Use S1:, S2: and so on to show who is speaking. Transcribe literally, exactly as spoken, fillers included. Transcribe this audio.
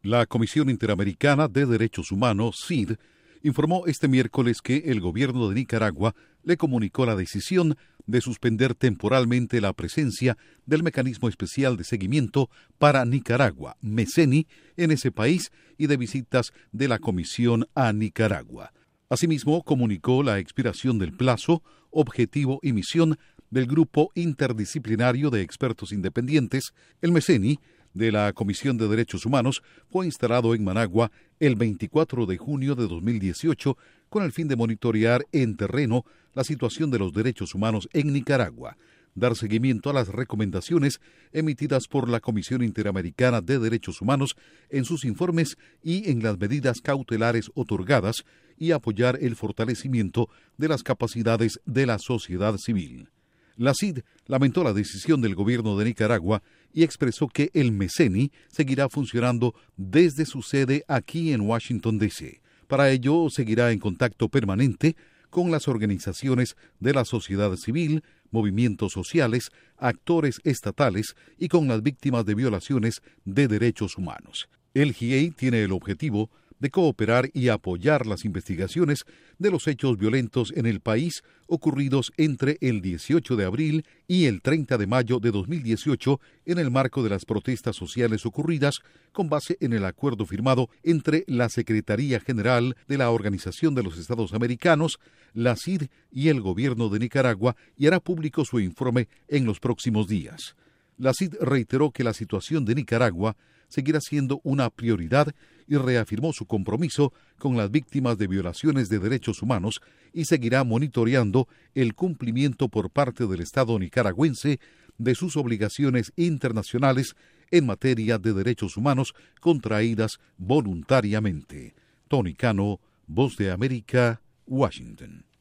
S1: La Comisión Interamericana de Derechos Humanos, C I D, informó este miércoles que el gobierno de Nicaragua le comunicó la decisión de suspender temporalmente la presencia del Mecanismo Especial de Seguimiento para Nicaragua, MECENI, en ese país y de visitas de la Comisión a Nicaragua. Asimismo, comunicó la expiración del plazo, objetivo y misión del Grupo Interdisciplinario de Expertos Independientes, el MECENI, de la Comisión de Derechos Humanos, fue instalado en Managua el veinticuatro de junio de dos mil dieciocho con el fin de monitorear en terreno la situación de los derechos humanos en Nicaragua, dar seguimiento a las recomendaciones emitidas por la Comisión Interamericana de Derechos Humanos en sus informes y en las medidas cautelares otorgadas y apoyar el fortalecimiento de las capacidades de la sociedad civil. La C I D lamentó la decisión del gobierno de Nicaragua y expresó que el MECENI seguirá funcionando desde su sede aquí en Washington, D C Para ello, seguirá en contacto permanente con las organizaciones de la sociedad civil, movimientos sociales, actores estatales y con las víctimas de violaciones de derechos humanos. El G I A tiene el objetivo de cooperar y apoyar las investigaciones de los hechos violentos en el país ocurridos entre el dieciocho de abril y el treinta de mayo de dos mil dieciocho en el marco de las protestas sociales ocurridas con base en el acuerdo firmado entre la Secretaría General de la Organización de los Estados Americanos, la C I D y el gobierno de Nicaragua, y hará público su informe en los próximos días. La C I D reiteró que la situación de Nicaragua seguirá siendo una prioridad y reafirmó su compromiso con las víctimas de violaciones de derechos humanos y seguirá monitoreando el cumplimiento por parte del Estado nicaragüense de sus obligaciones internacionales en materia de derechos humanos contraídas voluntariamente. Tony Cano, Voz de América, Washington.